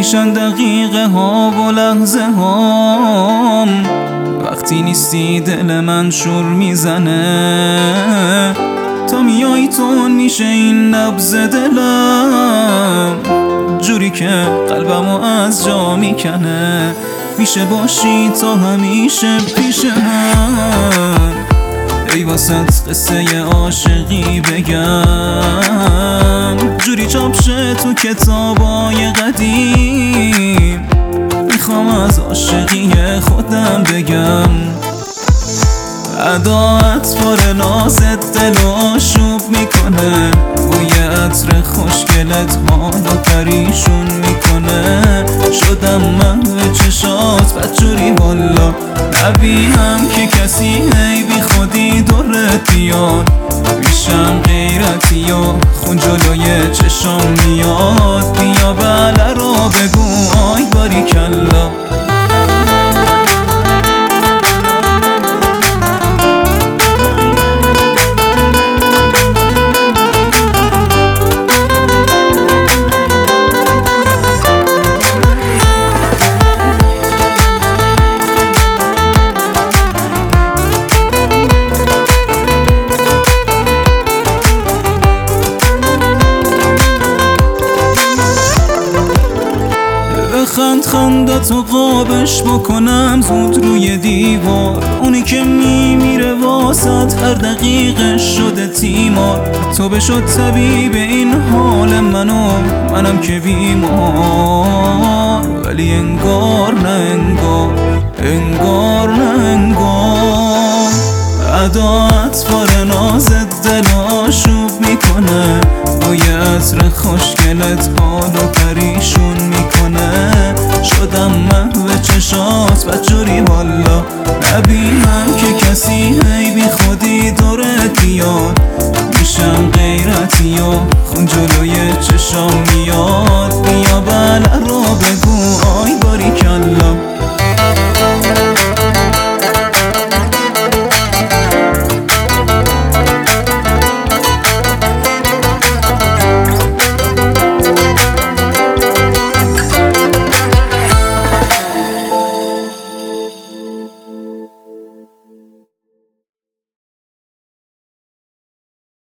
میشن دقیقه ها و لحظه هام، وقتی نیستی دل من شور میزنه. تا میای تون میشه این نبض دلم، جوری که قلبمو از جا میکنه. میشه باشی تا همیشه پیش من، ای واسط قصه عاشقی بگم، جوری چاپ شه تو کتابای قدیم. میخوام از عاشقی خودم بگم، اداعت پر نازت دل و آشوب میکنه. بوی عطر خوشگلت حالو پریشون میکنه. شدم محو چشات بدجوری والا، نبینم که کسی هی بی خودی دورت بیاد. میشم غیرتی و خون جلوی چشام میاد. بیا بله رو بگو آی باریکلا. خندتو قابش بکنم زود روی دیوار، اونی که میمیره واسط هر دقیقه شده تیمار. تو بشد طبیب این حال منم که بیمار. ولی انگار نه انگار، انگار نه انگار. اداعت پر نازت دل آشوب میکنه. بوی عطر خوشگلت حالو پریشون میکنه. شدم محو چشات بدجوری والا، نبینم که کسی هی بی خودی دورت بیاد. میشم غیرتی و خون جلوی چشام میاد. بیا بله رو بگو